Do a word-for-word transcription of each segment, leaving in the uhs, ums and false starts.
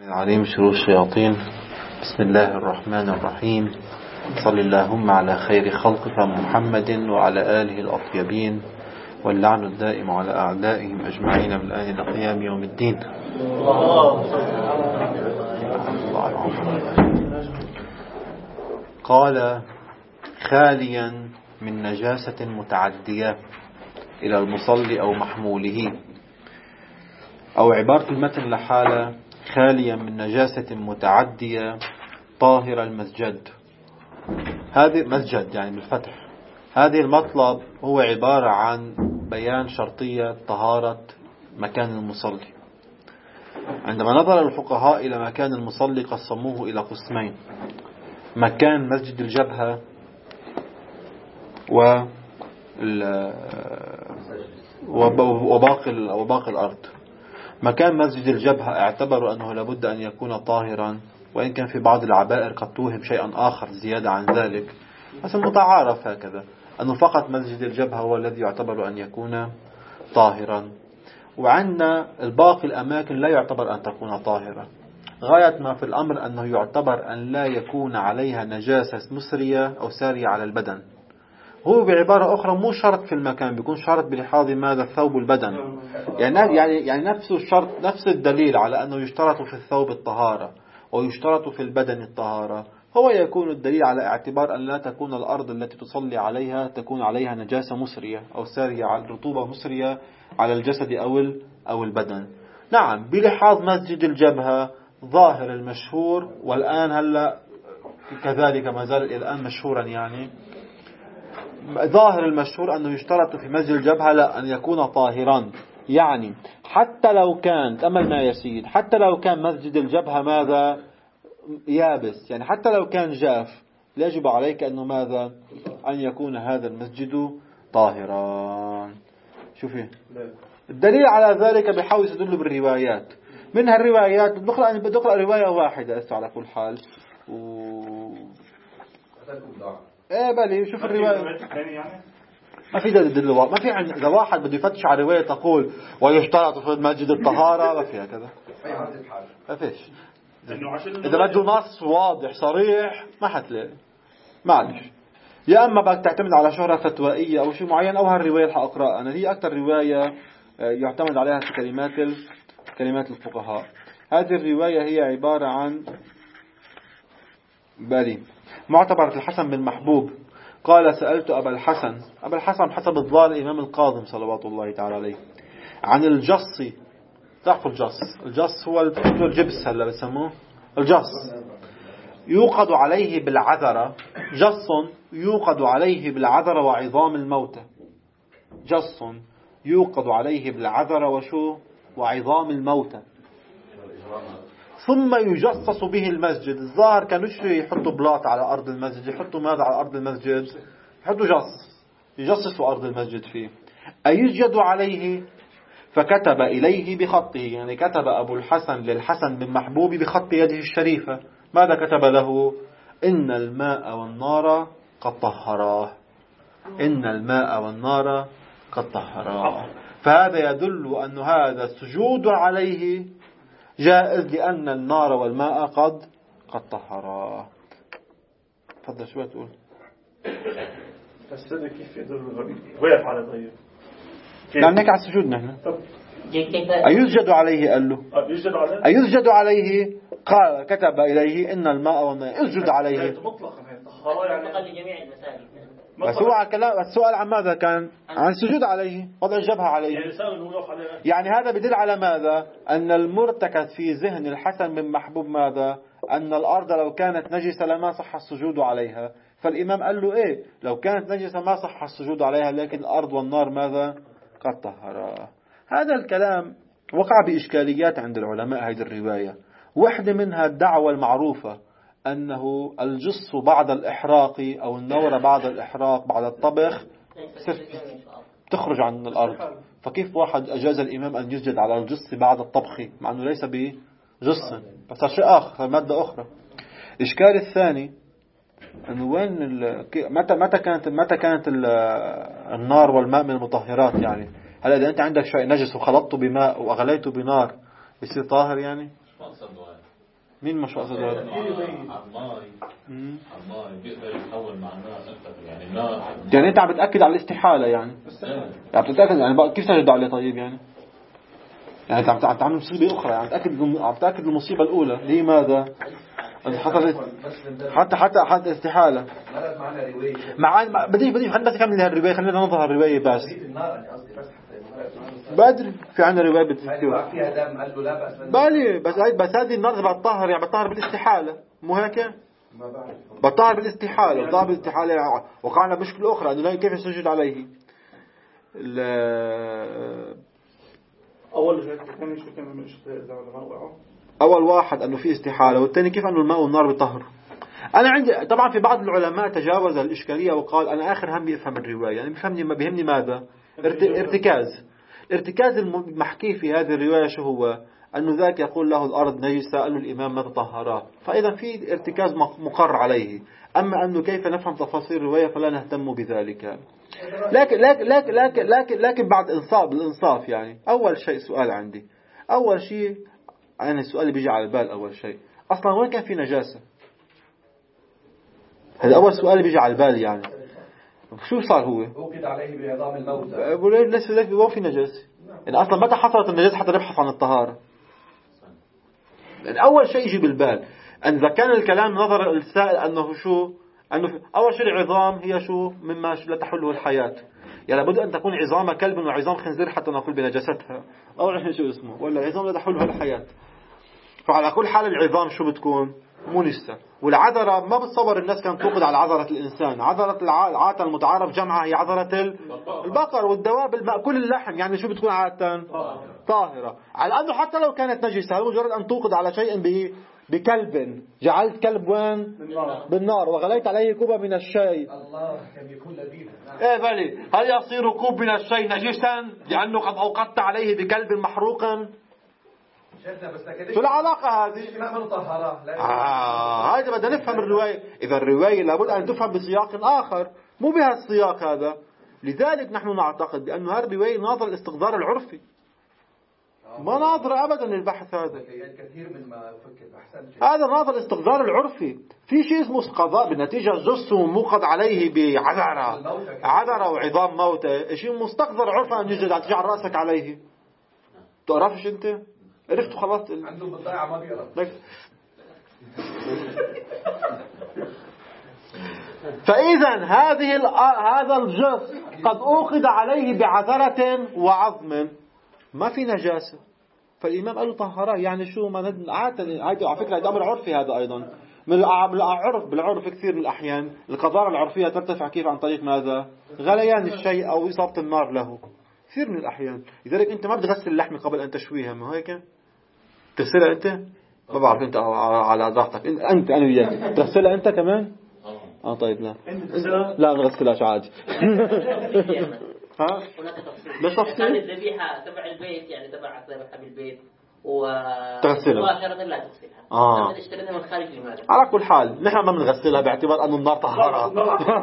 العليم شرور الشياطين. بسم الله الرحمن الرحيم. صل اللهم على خير خلقك محمد وعلى آله الأطيبين، واللعن الدائم على أعدائهم أجمعين من الآن إلى قيام يوم الدين. قال: خاليا من نجاسة متعدية إلى المصلي أو محموله، أو عبارة المتن لحالة: خاليا من نجاسة متعدية طاهر المسجد. هذه مسجد يعني بالفتح. هذه المطلب هو عبارة عن بيان شرطية طهارة مكان المصلي. عندما نظر الفقهاء إلى مكان المصلي قسموه إلى قسمين: مكان مسجد الجبهة و وباقي وباقي الأرض. مكان مسجد الجبهة اعتبروا أنه لابد أن يكون طاهرا، وإن كان في بعض العبائر قد توهم شيئا آخر زيادة عن ذلك، بس المتعارف هكذا أنه فقط مسجد الجبهة هو الذي يعتبر أن يكون طاهرا. وعندنا الباقي الأماكن لا يعتبر أن تكون طاهرة. غاية ما في الأمر أنه يعتبر أن لا يكون عليها نجاسة مسرية أو سارية على البدن. هو بعبارة أخرى مو شرط في المكان، بيكون شرط بلحاظ ماذا؟ الثوب البدن. يعني يعني يعني نفس الشرط، نفس الدليل على أنه يشترط في الثوب الطهارة ويشترط في البدن الطهارة، هو يكون الدليل على اعتبار أن لا تكون الأرض التي تصلي عليها تكون عليها نجاسة مسرية أو سارية على رطوبة مسرية على الجسد أو أو البدن. نعم، بلحاظ مسجد الجبهة ظاهر المشهور، والآن هلا كذلك ما زال الآن مشهورا، يعني ظاهر المشهور أنه يشترط في مسجد الجبهة لا أن يكون طاهرا. يعني حتى لو كان تأملنا يا سيد، حتى لو كان مسجد الجبهة ماذا؟ يابس، يعني حتى لو كان جاف، يجب عليك أنه ماذا؟ أن يكون هذا المسجد طاهرا. شوفي الدليل على ذلك بحاول يدل بالروايات. منها الروايات بقرأ بقرأ رواية واحدة أسا على كل حال و... ايه بلي شوف الرواية ما في دليل، ما في عند إذا واحد بده يفتش على رواية تقول ويشترط في المسجد الطهارة، ما فيها كذا، ما فيش. إذا بده نص واضح صريح ما حتلاقي، معلش. يا أما بدك تعتمد على شهرة فتوائية أو شيء معين، أو هالرواية اللي حأقرأ أنا هي أكثر رواية يعتمد عليها في كلمات كلمات الفقهاء. هذه الرواية هي عبارة عن بالي معتبرة الحسن بن محبوب قال: سألت أبا الحسن أبا الحسن حسب الظاهر الإمام القاضم صلوات الله تعالى عليه عن الجص. تعرفوا الجص؟ الجص هو الجبس، هلا بسموه الجص. يوقد عليه بالعذرة، جص يوقد عليه بالعذرة وعظام الموتى. جص يوقد عليه بالعذرة وشو؟ وعظام الموتى، ثم يجصص به المسجد. الظاهر كانوا يحطوا بلاط على أرض المسجد، يحطوا ماذا على أرض المسجد؟ يحطوا جص، يجصصوا أرض المسجد فيه. أيسجد عليه؟ فكتب إليه بخطه، يعني كتب أبو الحسن للحسن بن محبوب بخط يده الشريفة. ماذا كتب له؟ إن الماء والنار قد طهراه. إن الماء والنار قد طهراه. فهذا يدل أن هذا السجود عليه جائز، لأن النار والماء قد قد طهرا. تفضل شو تقول؟ بس هذا كيف يدل وقف على طيب؟ نحن نحكي على السجود. نحن أيسجد عليه؟ قال له أيسجد عليه؟ قال كتب إليه إن الماء والماء اسجد عليه مطلقا لجميع المساجد. بس هو على كلام السؤال عن ماذا كان؟ عن السجود عليه، وضع الجبهة عليه. يعني هذا بدل على ماذا؟ أن المرتكز في ذهن الحسن بن محبوب ماذا؟ أن الأرض لو كانت نجسة لما صح السجود عليها. فالإمام قال له إيه؟ لو كانت نجسة ما صح السجود عليها، لكن الأرض والنار ماذا؟ قد طهرا. هذا الكلام وقع بإشكاليات عند العلماء. هذه الرواية واحدة منها الدعوة المعروفة أنه الجص بعد الإحراق أو النورة بعد الإحراق بعد الطبخ تخرج عن الأرض. فكيف واحد أجاز الإمام أن يسجد على الجص بعد الطبخ مع أنه ليس بجص، بس شيء آخر، مادة أخرى. الإشكال الثاني أنه وين متى متى كانت متى كانت النار والماء من المطهرات؟ يعني هل إذا أنت عندك شيء نجس وخلطته بماء وأغليته بنار يصير طاهر؟ يعني مين ما شو قصد هذا؟ عماي عماي بيقدر يتحول مع النار أكثر يعني النار يعني أنت عم بتأكد على الاستحالة يعني يعني بتتأكد يعني بقى كيف تجد عليه طيب يعني يعني أنت عم تعمل مصيبة أخرى يعني تأكد عم تأكد المصيبة الأولى هي ماذا؟ حصلت حتى حتى حتى استحالة مع بدي بدي خلينا بس نكمل هالرواية خلينا ننظر الرواية بس بدري في عندنا رواية بتذكر بالي بس بس هذه النار بتطهر يعني بتطهر بالاستحالة مو هيك بتطهر بالاستحالة بتطهر بالاستحالة وقعنا مشكلة أخرى إنه كيف يسجد عليه أول شيء كان شو كان مش الماء أول واحد أنه في استحالة والثاني كيف أنه الماء والنار بيطهر. أنا عندي طبعا في بعض العلماء تجاوز الإشكالية وقال أنا آخر همي أفهم الرواية يعني بيفهمني ما بيهمني ماذا ارتكاز الارتكاز المحكي في هذه الرواية شو هو أنه ذاك يقول له الأرض نجسة أنه الإمام ما تطهرها فإذا في ارتكاز مقر عليه. أما أنه كيف نفهم تفاصيل الرواية فلا نهتم بذلك. لكن لكن لكن لكن لكن, لكن بعد إنصاف بالإنصاف يعني أول شيء سؤال عندي أول شيء أنا السؤال اللي بيجي على البال أول شيء أصلا وين كان في نجاسة؟ هذا أول سؤال اللي بيجي على البال يعني شو صار هو؟ أوقد عليه بعظام الموتى. بقول ليس ذلك ما في نجاسة يعني أصلا متى حصلت النجاسة حتى نبحث عن الطهارة. يعني أول شيء يجي بالبال أن إذا كان الكلام نظر السائل أنه شو أنه أول شيء العظام هي شو مما لا تحله الحياة يعني لابد أن تكون عظام كلب وعظام خنزير حتى نقول بنجاستها أو شو اسمه ولا عظام لا تحلها الحياة. فعلى كل حال العظام شو بتكون مونسة والعذرة ما بتصور الناس كانت توقد على عذرة الإنسان. عذرة العاتة المتعارف جمعها هي عذرة البقر والدواب المأكول اللحم يعني شو بتكون عادة طاهرة على أنه حتى لو كانت نجسة مجرد أن توقد على شيء بكلب جعلت كلب وين بالنار وغليت عليه كوبا من الشاي الله كم يكون لذيذا. ايه بلي هل يصير كوب من الشاي نجسا لأنه قد أوقدت عليه بكلب محروقا؟ شو العلاقة هذه؟ آه هذا بدنا نفهم الرواية. إذا الرواية لابد أن تفهم بسياق آخر مو بهالسياق هذا. لذلك نحن نعتقد بأن هذه الرواية ناظر الاستقدار العرفي ما ناظر أبدا للبحث هذا. كثير من ما فكر هذا ناظر الاستقدار العرفي. في شيء اسمه قضاء بالنتيجة جث موقد عليه بعذرة عذرة وعظام موتى شيء مستقدر عرفا أن يجد تجعل رأسك عليه. تعرفش أنت عرفت خلاص عنده بضاعة ما بيعرف. فإذا هذه هذا الجث قد أوقد عليه بعذرة وعظم ما في نجاسة فالإمام قال له طهراه يعني شو ما ند عادة على فكرة هذا أمر عرفي هذا أيضا من العرف بالعرف كثير من الأحيان القضاء العرفية ترتفع كيف عن طريق ماذا غليان الشيء أو إصابة النار له كثير من الأحيان. لذلك أنت ما بتغسل اللحمة قبل أن تشويها ما هيك تغسلها أنت ما بعرف أنت على ضغطك أنت أنا وياك تغسلها أنت كمان آه طيب لا لا ما نغسلهاش عادي ها مش تفصيل الذبيحة تبع البيت يعني تبع الذبيحة بالبيت و تغسلها مباشرة لا تغسلها آه. اشتريتها من خارج لماذا على كل حال نحن ما بنغسلها باعتبار أن النار طهارة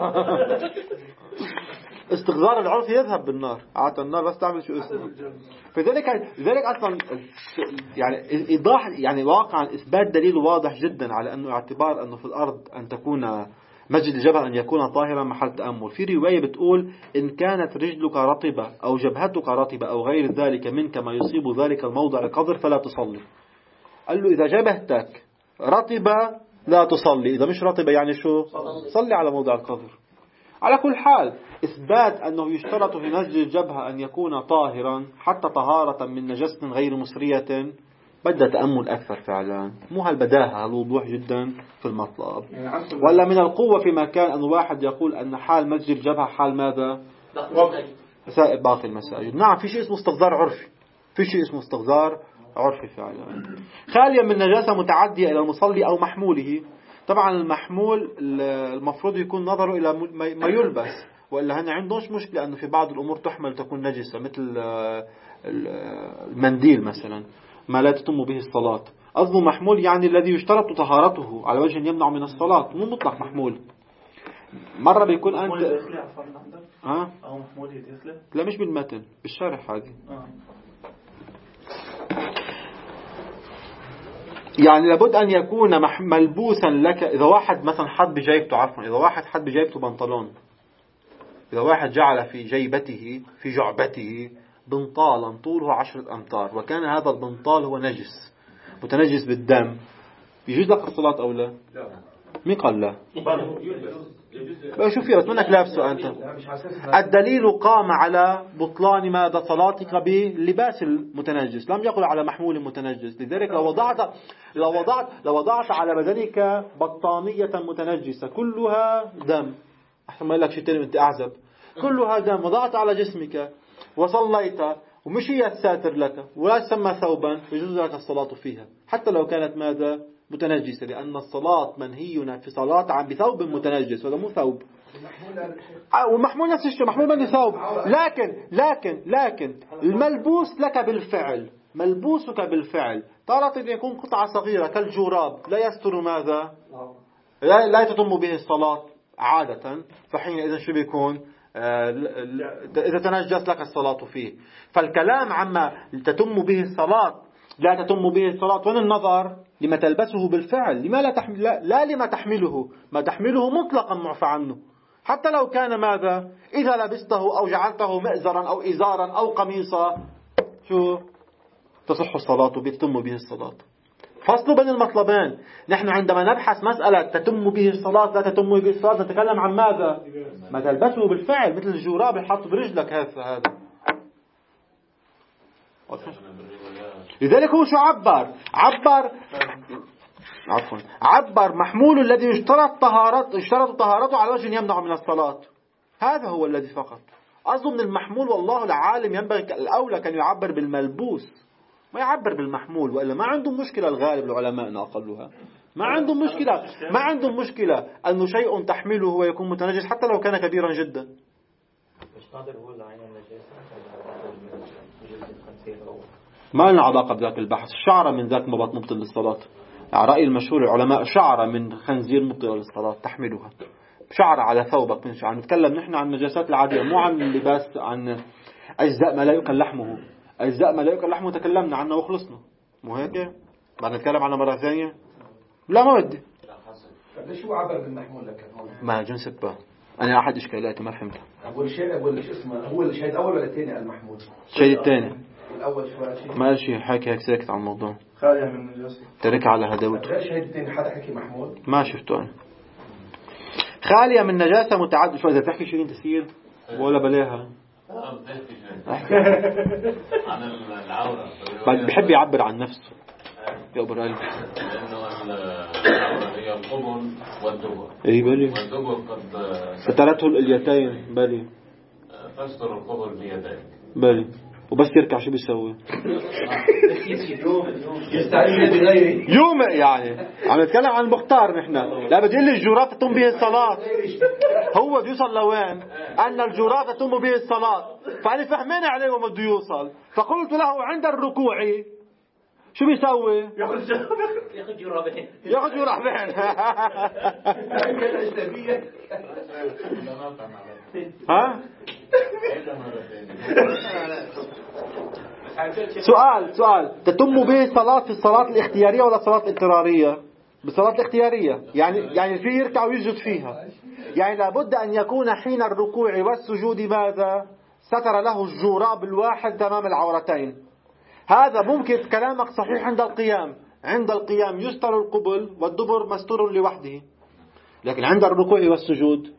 استغذار العرف يذهب بالنار عادة النار بس تعمل شو اسمه. فذلك لذلك أصلا يعني إيضاح يعني واقعا إثبات دليل واضح جدا على أنه اعتبار أنه في الأرض أن تكون مسجد الجبل أن يكون طاهرا محل تأمل. في رواية بتقول إن كانت رجلك رطبة أو جبهتك رطبة أو غير ذلك منك ما يصيب ذلك الموضع القذر فلا تصلي. قال له إذا جبهتك رطبة لا تصلي إذا مش رطبة يعني شو صلي على موضع القذر. على كل حال إثبات أنه يشترط في مسجد الجبهة أن يكون طاهرا حتى طهارة من نجاسة غير مسرية بدأ تأمل أكثر فعلا مو هالبداهة هالوضوح جدا في المطلب. ولا من القوة في مكان أن واحد يقول أن حال مسجد الجبهة حال ماذا سائر باقي المساجد. نعم في شيء اسمه استغذار عرفي في شيء اسمه استغذار عرفي فعلا خاليا من نجاسة متعدية إلى المصلي أو محموله. طبعا المحمول المفروض يكون نظره إلى ما يلبس وإلا هنا عندهش مشكلة أنه في بعض الأمور تحمل تكون نجسة مثل المنديل مثلا ما لا تتم به الصلاة. أظن محمول يعني الذي يشترط طهارته على وجه يمنع من الصلاة مو مطلق محمول. مرة بيكون أنت ها أو محمول يدخله لا مش بالمتن بالشرح هذه يعني لابد أن يكون ملبوسا لك. إذا واحد مثلا حط بجيبته عفوا إذا واحد حط بجيبته بنطلون، إذا واحد جعل في جيبته في جعبته بنطالا طوله عشرة أمتار وكان هذا البنطال هو نجس متنجس بالدم، يجوز لك الصلاة أو لا؟ مين قال لا؟ بقى شوف يا منك لابسه أنت. الدليل قام على بطلان ماذا؟ صلاتك باللباس المتنجس، لم يقل على محمول متنجس. لذلك لو وضعت لو وضعت لو وضعت على بدنك بطانية متنجسة كلها دم، أحسن ما لك شيء تاني أنت أعزب، كلها دم، وضعت على جسمك وصليت ومشيت ساتر لك ولا تسمى ثوبا، يجوز لك الصلاة فيها حتى لو كانت ماذا؟ متنجسة، لأن الصلاة منهي في صلاة عن بثوب متنجس، وهذا مو ثوب. ومحمول نفس الشيء، محمول من ثوب، لكن لكن لكن الملبوس لك بالفعل، ملبوسك بالفعل تارة يكون قطعة صغيرة كالجراب لا يستر ماذا؟ لا, لا تتم به الصلاة عادة، فحينئذ شو بيكون؟ إذا تنجس لك الصلاة فيه. فالكلام عما تتم به الصلاة لا تتم به الصلاة، وين النظر؟ لما تلبسه بالفعل، لما لا تحمل، لا, لا لما تحمله، ما تحمله مطلقا معفى عنه، حتى لو كان ماذا؟ إذا لبسته أو جعلته مئزرا أو إزارا أو قميصا شو؟ تصح الصلاة به، تتم به الصلاة. فصل بين المطلبين. نحن عندما نبحث مسألة تتم به الصلاة لا تتم به الصلاة نتكلم عن ماذا؟ ما تلبسه بالفعل، مثل الجراب اللي حاطه برجلك هذا هذا. لذلك هو شو عبر؟ عبر عفوا عبر محمول الذي يشترط طهارته يشترط طهارته على وجه يمنع من الصلاة. هذا هو الذي فقط. أظن المحمول والله العالم ينبغي الأولى كان يعبر بالملبوس ما يعبر بالمحمول، وإلا ما عندهم مشكلة. الغالب العلماء أقلها ما عندهم مشكلة ما عندهم مشكلة أنه شيء تحمله ويكون متنجس حتى لو كان كبيرا جدا. ما لنا علاقة بذاك البحث. شعر من ذاك ما مبطل للصلاة. على رأي المشهور العلماء شعر من خنزير مبطل للصلاة تحملها. شعر على ثوبك من شعر. نتكلم نحن عن النجاسات العادية مو عن اللباس، عن أجزاء ما لا يؤكل لحمه. أجزاء ما لا يؤكل لحمه تكلمنا عنه وخلصنا، مو هيك؟ بعد نتكلم عنه مرة ثانية؟ لا ما بدي. ليش هو عبر بالمحمول لك؟ ما جنس بقى. أنا أحد إشكالاتي ما فهمتها. أول شيء أول شيء اسمه هو الشيء الأول ولا الثاني المحمول؟ الشيء الثاني. الأول شو شيء؟ ما قال شيء، حكي هيك ساكت عن الموضوع. خالية من النجاسة. ترك على هدوته. غير الشيء الثاني حدا حكي محمول؟ ما شفته أنا. خالية من نجاسة متعددة. شو إذا تحكي شيء أنت سيد ولا بلاها؟ عن العورة. بحب يعبر عن نفسه. يقبر قلبي. لأنه العورة هي القبل والدبر. إيه بالي. والدبر قد سترته الإليتين بالي. فاستر القبل بيديك. بالي. وبس يركع شو بيسوي؟ يستعين بغيره. يومئ يعني. عم نتكلم عن المختار نحن. لا بدي لي الجرات تتم به الصلاة. هو بده يوصل لوين؟ أن الجرات تتم به الصلاة. فأنا فهمين عليه وما بده يوصل. فقلت له عند الركوع شو بيسوي؟ ياخذ ياخذ جرابين ياخذ جرابين. ها؟ سؤال سؤال تتم به الصلاة في الصلاة الاختيارية ولا الصلاة الاضطرارية؟ بالصلاة الاختيارية يعني يعني في يركع ويسجد فيها، يعني لابد أن يكون حين الركوع والسجود ماذا؟ ستر له الجراب الواحد تمام العورتين. هذا ممكن كلامك صحيح عند القيام، عند القيام يستر القبل والدبر مستور لوحده، لكن عند الركوع والسجود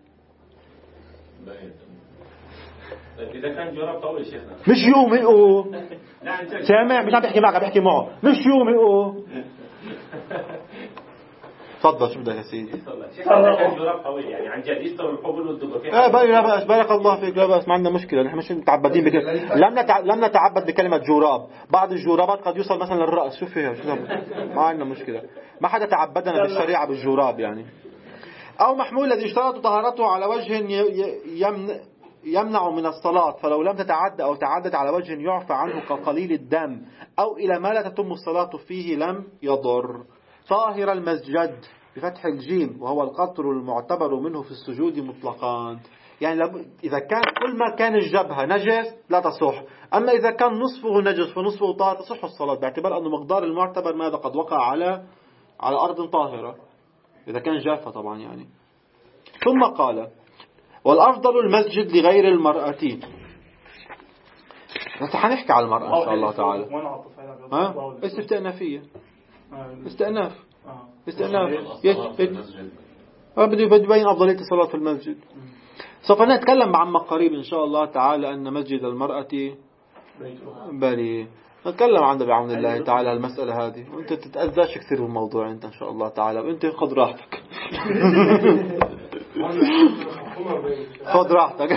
إذا كان جراب طويل شيخنا مش يومئوا. سامع؟ مش عم بحكي معك، بحكي معه. مش يومئوا. تفضل شو بدك يا سيدي؟ إذا كان جراب طويل يعني عن جد يستر القبل والدبر. اه باي لا بأس، بارك الله فيك، لا بأس، ما عندنا مشكلة. نحن مش متعبدين بكلمة، لم نتع... لم نتعبد بكلمة جراب. بعض الجرابات قد يوصل مثلا للرأس، شو فيها؟ شو ما عندنا مشكلة، ما حدا تعبدنا بالشريعة بالجراب يعني. أو محمول الذي اشترط طهارته على وجه يمنع يمنع من الصلاة، فلو لم تتعدى أو تعدد على وجه يعفى عنه كقليل الدم أو إلى ما لا تتم الصلاة فيه لم يضر. طاهر المسجد بفتح الجيم، وهو القطر المعتبر منه في السجود مطلقان. يعني إذا كان كل ما كان الجبهة نجس لا تصح، أما إذا كان نصفه نجس ونصفه طاهر تصح الصلاة، باعتبار أنه مقدار المعتبر ماذا قد وقع على على أرض طاهرة، إذا كان جافة طبعا يعني. ثم قال والأفضل المسجد لغير المرأة. بس حنحكي على المرأة إن شاء الله تعالى. ها استئنافية استئناف استئناف بدي بدي يبين أفضلية الصلاة في المسجد. سوف نتكلم عما قريب إن شاء الله تعالى أن مسجد المرأة بلي نتكلم عنه بعون الله تعالى المسألة هذه، وأنت تتأذاش كثير بالموضوع أنت إن شاء الله تعالى، وأنت خذ راحتك. خذ راحتك.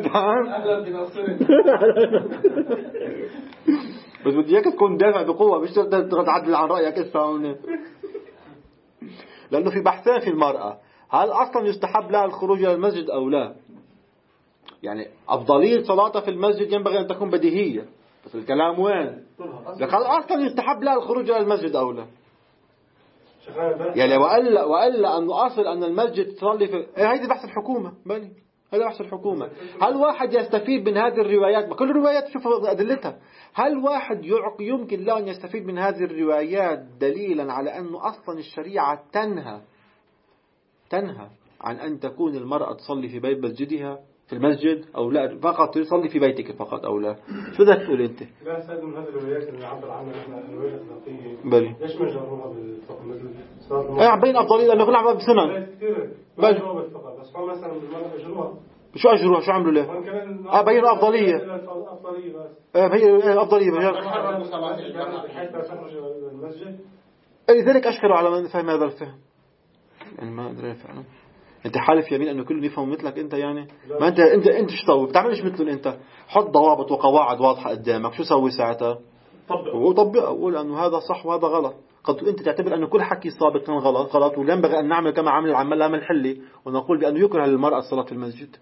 بس بدي إياك تكون دافع بقوة، مش تعدل عن رأيك إسا، لأنه في بحثين في المرأة، هل أصلا يستحب لها الخروج إلى المسجد أو لا؟ يعني أفضلية صلاتها في المسجد ينبغي أن تكون بديهية، بس الكلام وين؟ لكن أصلا يستحب لها الخروج إلى المسجد أو لا؟ يعني وألا وألا أنه أصل أن المسجد تصلي في هذه بحث الحكومة، بني هذا بحث الحكومة. هل واحد يستفيد من هذه الروايات؟ كل الروايات شوف أدلتها. هل واحد يمكن له أن يستفيد من هذه الروايات دليلا على أنه أصلا الشريعة تنهى تنهى عن أن تكون المرأة تصلي في بيت مسجدها في المسجد أو لا، فقط تصلي في بيتك فقط أو لا؟ شو بدك تقول أنت؟ لا سيد من هذه الروايات اللي عبر عنها احنا الروايات الفقهية بلي ليش ما جربوها بالفقه مثل ايه بين أفضلية لأنه كل عمل بسنن بل بس هو مثلا بالمرأة أجروها. شو أجروها؟ شو عملوا له؟ اه بينوا أفضلية أفضلية بس اه هي أفضلية حتى تخرج المسجد. لذلك أشكلوا على من فهم هذا الفهم، يعني ما أدري فعلا. أنت حالف يمين أنه كل يفهم مثلك أنت، يعني ما أنت أنت أنت شو تسوي؟ بتعملش مثل أنت، حط ضوابط وقواعد واضحة قدامك، شو سوي ساعتها؟ طبق وطبق، أقول أنه هذا صح وهذا غلط. قد أنت تعتبر أنه كل حكي سابق كان غلط غلط وينبغي أن نعمل كما عمل العمال العمل الحلي، ونقول بأنه يكره للمرأة الصلاة في المسجد.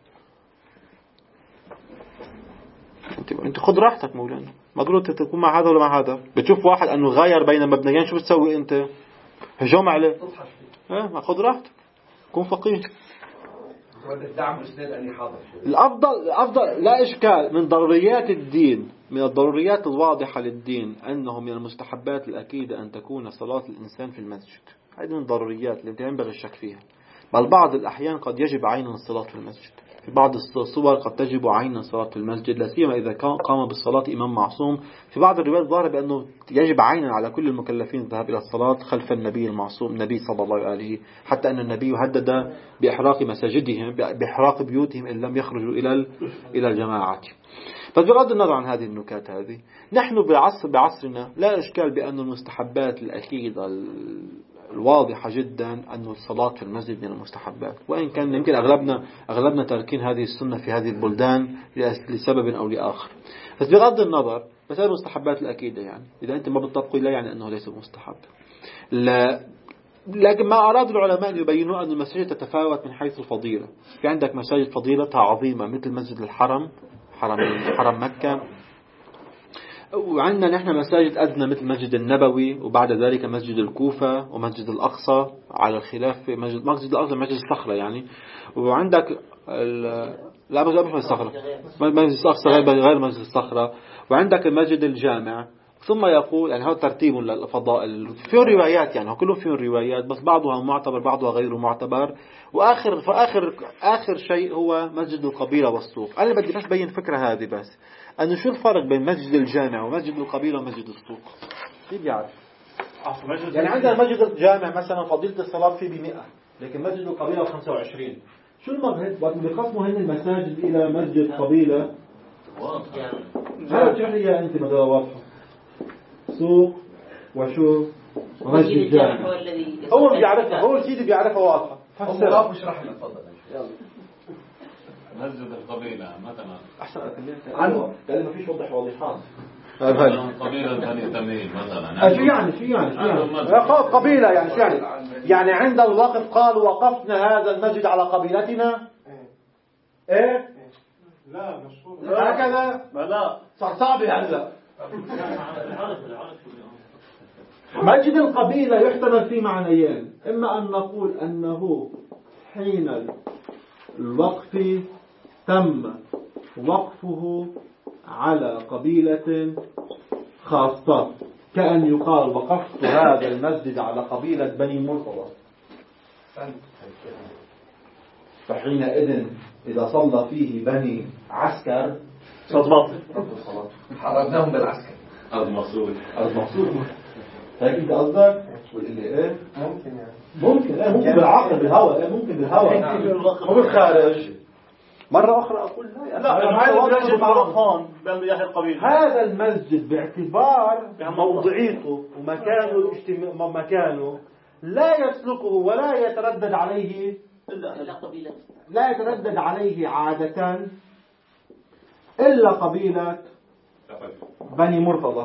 أنت أنت خذ راحتك مولانا، ما ضروري تكون مع هذا ولا مع هذا. بتشوف واحد أنه غير بين مبنيين، شو بتسوي أنت؟ هجوم عليه. إيه ما خذ راحتك، كن فقيه. الأفضل الأفضل لا إشكال من ضروريات الدين، من الضروريات الواضحة للدين أنه من المستحبات الأكيدة أن تكون صلاة الإنسان في المسجد. هذه من الضروريات التي ينبغي الشك فيها. بل بعض الأحيان قد يجب عينا الصلاة في المسجد، في بعض الصور قد تجب عينا الصلاة في المسجد، لا سيما إذا قام بالصلاة إمام معصوم. في بعض الروايات ظاهر بأنه يجب عينا على كل المكلفين الذهاب إلى الصلاة خلف النبي المعصوم النبي صلى الله عليه، حتى أن النبي هدد بإحراق مساجدهم بإحراق بيوتهم إن لم يخرجوا إلى إلى الجماعة. فبغض النظر عن هذه النكات هذه، نحن بعصر بعصرنا لا إشكال بأن المستحبات الأكيدة الواضحة جدا أن الصلاة في المسجد من المستحبات، وإن كان يمكن أغلبنا أغلبنا تاركين هذه السنة في هذه البلدان لسبب أو لآخر. بس بغض النظر بس هذه المستحبات الأكيدة، يعني إذا أنت ما بتطبقه لا يعني أنه ليس مستحب. لا لكن ما أراد العلماء أن يبينوا أن المساجد تتفاوت من حيث الفضيلة. في عندك مساجد فضيلتها عظيمة مثل مسجد الحرم حرم حرم مكة، وعندنا نحن مساجد أدنى مثل مسجد النبوي، وبعد ذلك مسجد الكوفة ومسجد الأقصى على الخلاف في مسجد مسجد الأقصى مسجد الصخرة يعني. وعندك لا مش مسجد الصخرة، مسجد الأقصى غير مسجد الصخرة. وعندك المسجد الجامع. ثم يقول يعني هذا ترتيب للفضائل في روايات، يعني كلهم فيهم روايات بس بعضها معتبر بعضها غير معتبر. وآخر فآخر آخر شيء هو مسجد القبيلة والسوق. أنا بدي بس بين فكرة هذه بس، أنه شو الفرق بين مسجد الجامع ومسجد القبيلة ومسجد السوق؟ كيف يعرف؟ يعني عندنا مسجد الجامع مثلا فضيلة الصلاة فيه بمئة، لكن مسجد القبيلة خمسة وعشرين. شو المذهب؟ وقت بيقسموا هن المساجد إلى مسجد قبيلة هذا تشرح لي أنت مثلا واضحة. سوق وشو ومسجد الجامع هو بيعرفها، هو الشيء بيعرفها واضحة. فسر اشرح لنا تفضل. مسجد القبيلة مثلا أحسن عنه قال ما فيش وضح واضحات. قبيلة بني تميم مثلا. شو يعني شو يعني شو يعني قبيلة يعني شو يعني؟ يعني عند الوقف قالوا وقفنا هذا المسجد على قبيلتنا. إيه؟ لا مشهور هكذا؟ لا صعب هلا. مسجد القبيلة يحتمل فيه معنيين، إما أن نقول أنه حين الوقف تم وقفه على قبيلة خاصة، كأن يقال وقفت هذا المسجد على قبيلة بني مرتضى، فحينئذ إذا صلى فيه بني عسكر صلى حرقناهم بالعسكر. هذا مقصود. هذا مقصود. هيك انت قصدك؟ واللي ايه؟ ممكن يعني. ممكن ايه ممكن بالعقل بالهواء ايه ممكن بالهواء مو بالخارج. مرة أخرى أقول لا لا هذا المسجد معروف هون بين يحيى القبيل. هذا المسجد باعتبار موضعيته ومكانه الاجتماع مكانه لا يسلكه ولا يتردد عليه إلا قبيلة لا يتردد عليه عادة إلا قبيلة بني مرتضى.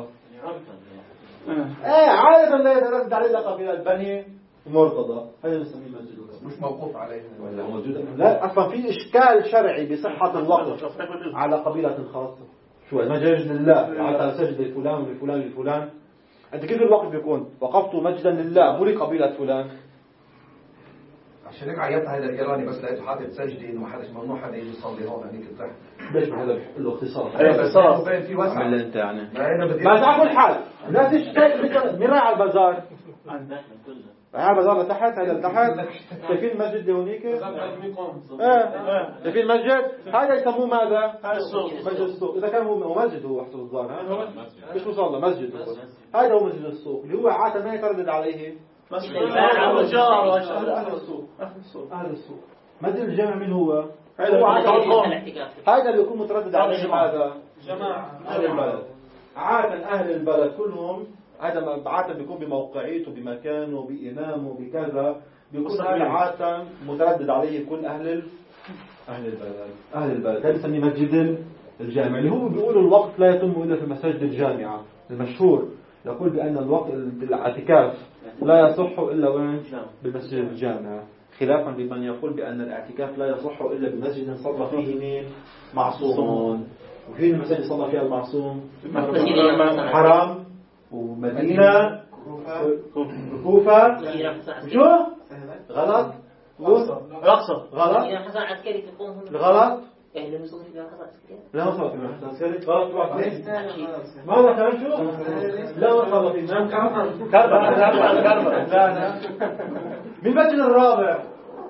ايه عادة لا يتردد عليه إلا قبيلة بني مرتضى. هذا نسميه مسجد مش موقوف عليه ولا موجود. لا أصلا في إشكال شرعي بصحة الوقف على قبيلة خاصة. شو المسجد لله على سجد لفلان ولفلان ولفلان. أنت كيف الوقف بيكون؟ وقفت مجدا لله مو لقبيلة فلان. عشان هيك عيطت هذا الإيراني بس لقيته حاطط سجدي إنه ما حدش ممنوع حدا يجي يصلي هون هذيك التحت. ليش ما هذا بحط له اختصار؟ أيوة اختصار. بين في وسع. عمل أنت يعني. ما بس على كل حال لا تشتغل مين راح على البازار؟ على البازار لتحت هذا لتحت. شايفين المسجد اللي هونيك؟ ايه شايفين المسجد؟ هذا يسموه ماذا؟ هذا السوق. مسجد السوق. إذا كان هو مسجد هو حسب الظاهر ها؟ مش مصلى مسجد هو. هذا هو مسجد السوق اللي هو عادة ما يتردد عليه. مسجد البيع والجار أهل السوق. أهل السوق. مسجد الجامع من هو؟ هو هذا اللي يكون متردد عليه هذا جماعة أهل البلد. عادة أهل البلد كلهم هذا عادة بيكون بموقعيته بمكانه بإمامه بكذا بيكون هذا عادة متردد عليه كل أهل ال... أهل البلد. أهل البلد هذا يسميه مسجد الجامع اللي هو بيقولوا الوقت لا يتم إلا في مساجد الجامعة. المشهور يقول بأن الوقت الاعتكاف لا يصح إلا وين؟ بمسجد الجامعة، خلافا لمن يقول بأن الاعتكاف لا يصح إلا بمسجد صلى فيه مين؟ معصومون. وفين المساجد صلى فيها المعصوم؟ حرام ومدينة كوفة. شو؟ غلط؟ رقصة غلط؟ حسن عسكري تقوم هنا. غلط؟ إيه لم يصلي فيها حسن عسكري. لا ما صلى فيها حسن عسكري. غلط ماذا كان شو؟ لا ما صلى فيها كربلاء كربلاء لا لا من المسجد الرابع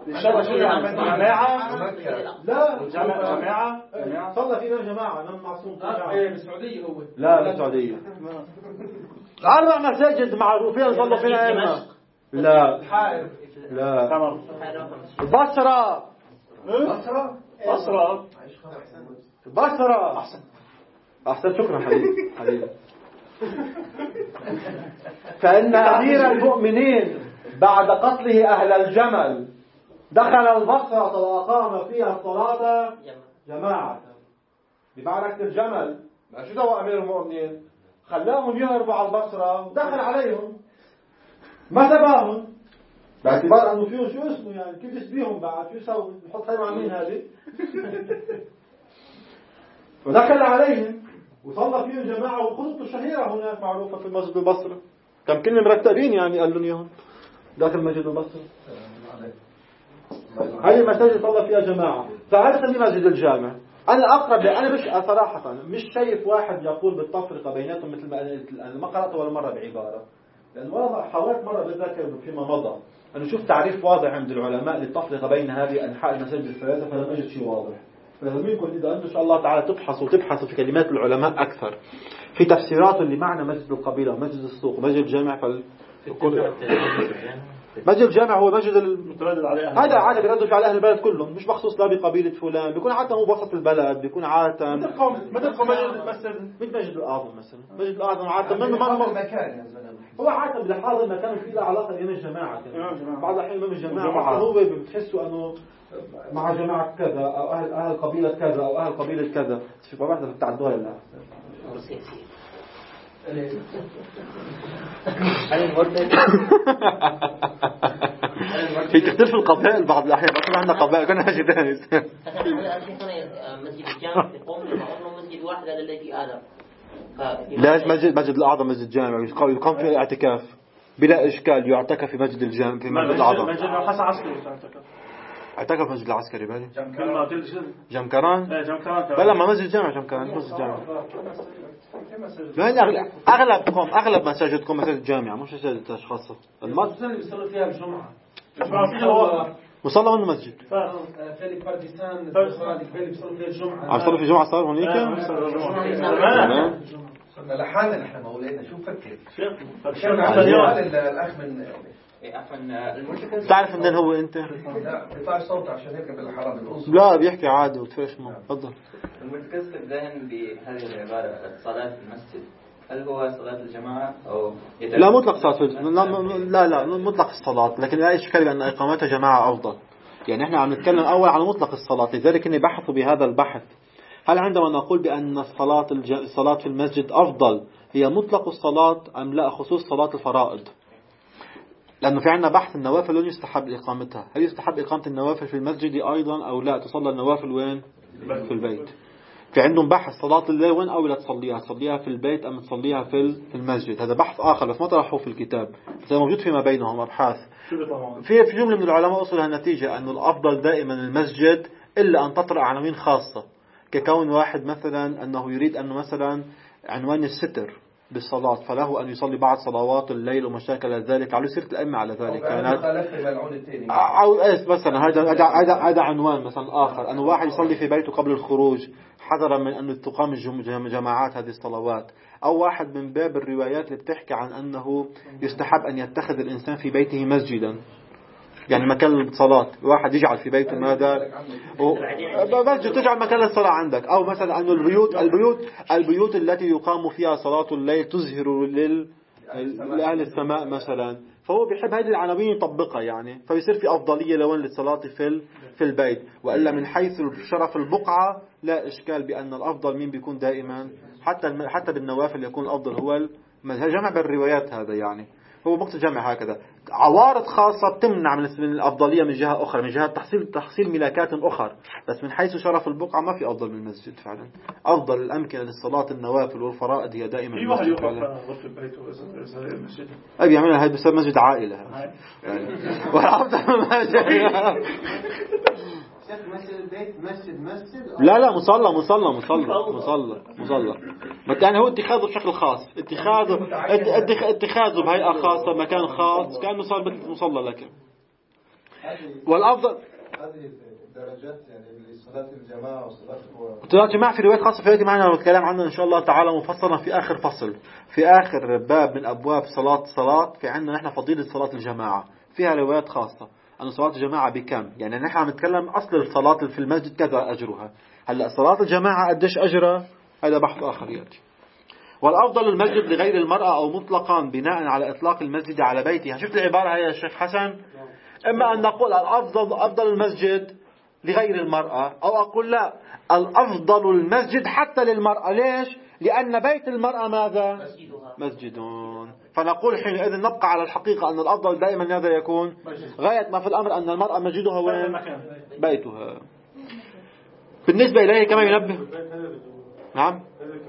جماعة لا جماعة صلى فينا جماعة من معصوم إيه بالسعودية هو. لا بالسعودية أربع مساجد معروفين صلوا فينا أئمة. لا لا بصرة بصرة بصرة بصرة أحسن أحسن شكرا حبيبي حبيبي. فإن أمير المؤمنين بعد قتله أهل الجمل دخل البصرة وأقام فيها الصلاة جماعة بمعركة الجمل. شو سوى أمير المؤمنين؟ خلاهم يهربوا على البصرة ودخل عليهم ما سباهم باعتبار أنه فيهم شو اسمه يعني كيف يسبيهم بعد شو يسوي نحط هاي مع مين هذه. ودخل عليهم وصلى فيهم جماعة وخطبة شهيرة هناك معروفة في المسجد البصرة. كم كلهم مرتبين يعني قال لهم إياهم داخل مسجد البصرة. هذه المساجد صلى فيها جماعة فهذا سميه مسجد الجامع. أنا أقرب أنا مش صراحة مش شايف واحد يقول بالتفرقة بيناتهم مثل ما أنا ما قرأت ولا مرة بعبارة لأن والله حاولت مرة بذكر فيما مضى أنا شوف تعريف واضح عند العلماء للتفرقة بين هذه أنحاء المساجد الثلاثة فلم أجد شيء واضح. فلازمينكم إذا أنتم إن شاء الله تعالى تبحثوا وتبحثوا في كلمات العلماء أكثر في تفسيرات لمعنى مسجد القبيلة ومسجد السوق ومسجد الجامع فال مسجد الجامع هو مسجد المتردد عليه هذا عادة بيردوا في على أهل البلد كلهم مش مخصوص لا بقبيلة فلان بيكون عادة هو بوسط البلد بيكون عادة مثلكم مثلكم مسجد مثل مثل مسجد الأعظم مثلا مسجد الأعظم عادة من من مكان يا زلمة هو عادة بحاضر المكان في له علاقة بين الجماعة بعض الأحيان من الجماعة هو بتحسوا أنه مع جماعة كذا أو أهل أهل قبيلة كذا أو أهل قبيلة كذا في بعض بتعدوها لا في تختلف القبائل بعض الأحيان أصلا عندنا قبائل كنا شيء ثاني. مسجد الجامع في قوم يقولون مسجد واحد هذا الذي آدم. لا مسجد مسجد الأعظم مسجد الجامع يقام فيه الاعتكاف بلا إشكال يعتكف في مسجد الجامع في مسجد الأعظم. مسجد حسن عسكري اعتكف في المسجد العسكري بالي كل ما قلت شو جمكران ايه جمكران بلا ما مسجد جامع جمكران مسجد جامع لأن أغلب أغلبكم أغلب مساجدكم مساجد جامعة مش مساجد خاصة المسجد اللي بيصلي فيها الجمعة مصلى منه مسجد فيلي بارديسان الخالد اللي بيصلي فيها الجمعة عم صلوا في جمعة صار هونيك صرنا لحالنا نحن مولانا شو فكر شيخ الأخ من تعرف منين هو أنت؟ لا بيطلع صوت عشان هيك بالحرام الأنصر لا بيحكي عادي وتفرش معه تفضل. المتكسر الذهن بهذه العبارة الصلاة في المسجد هل هو صلاة الجماعة أو لا مطلق صلاة لا لا مطلق الصلاة لكن لا إشكال بأن إقامتها جماعة أفضل. يعني إحنا عم نتكلم أول على مطلق الصلاة لذلك إني بحثوا بهذا البحث هل عندما نقول بأن الصلاة الصلاة في المسجد أفضل هي مطلق الصلاة أم لا خصوص صلاة الفرائض؟ لأنه في عندنا بحث النوافل وين يستحب إقامتها. هل يستحب إقامة النوافل في المسجد أيضا أو لا تصلى النوافل وين؟ في البيت. في عندهم بحث صلاة الليل وين أولى تصليها تصليها في البيت أم تصليها في المسجد. هذا بحث آخر بس ما طرحوه في الكتاب بس موجود فيما بينهم أبحاث. في في جملة من العلماء وصلوا النتيجة أنه الأفضل دائما المسجد إلا أن تطرأ عناوين خاصة ككون واحد مثلا أنه يريد أنه مثلا عنوان الستر بالصلاة فله أن يصلي بعض صلوات الليل وما شاكل ذلك على سيرة الأئمة على ذلك كانت أو إيش مثلا هذا هذا هذا عنوان مثلا آخر أنه واحد يصلي في بيته قبل الخروج حذرا من أن تقام جماعات هذه الصلوات أو واحد من باب الروايات اللي بتحكي عن أنه يستحب أن يتخذ الإنسان في بيته مسجدا يعني مكان الصلاة واحد يجعل في بيته ماذا مسجد تجعل مكان الصلاة عندك أو مثلا أن البيوت البيوت البيوت التي يقام فيها صلاة الليل تظهر لل لأهل السماء مثلا فهو بيحب هذه العناوين يطبقها يعني فبيصير في أفضلية لون للصلاة في في البيت وإلا من حيث شرف البقعة لا إشكال بأن الأفضل مين بيكون دائما حتى حتى بالنوافل يكون الأفضل هو جمع بالروايات هذا يعني هو وقت الجمع هكذا عوارض خاصة بتمنع من الأفضلية من جهة أخرى من جهة تحصيل تحصيل ملاكات أخرى بس من حيث شرف البقعة ما في أفضل من المسجد فعلا أفضل الأمكنة للصلاة النوافل والفرائض هي دائما في واحد يوقف غرفة بيته المسجد أبي يعملها هاي بسبب مسجد عائلة يعني والأفضل مسجد مسجد البيت مسجد مسجد لا لا مصلى مصلى مصلى مصلى مصلى يعني هو اتخاذه بشكل خاص اتخاذه اتخاذه بهيئة خاصة مكان خاص كأنه صار مثل مصلى لك والأفضل هذه الدرجات يعني لصلاة الجماعة وصلاة صلاة الجماعة في روايات خاصة في هذه معنا نتكلم عنها إن شاء الله تعالى مفصلا في آخر فصل في آخر باب من أبواب صلاة صلاة في عندنا نحن فضيلة صلاة الجماعة فيها روايات خاصة أن صلاة الجماعة بكم يعني نحن عم نتكلم أصل الصلاة في المسجد كذا أجرها هلأ صلاة الجماعة قديش أجرها هذا بحث آخر يأتي والأفضل المسجد لغير المرأة أو مطلقا بناء على إطلاق المسجد على بيتها شفت العبارة هي يا شيخ حسن إما أن نقول الأفضل أفضل المسجد لغير المرأة أو أقول لا الأفضل المسجد حتى للمرأة ليش لأن بيت المرأة ماذا مسجدون فنقول حينئذ نبقى على الحقيقة أن الأفضل دائما هذا يكون غاية ما في الأمر أن المرأة مسجدها وين بيتها بالنسبة إليه كما ينبه نعم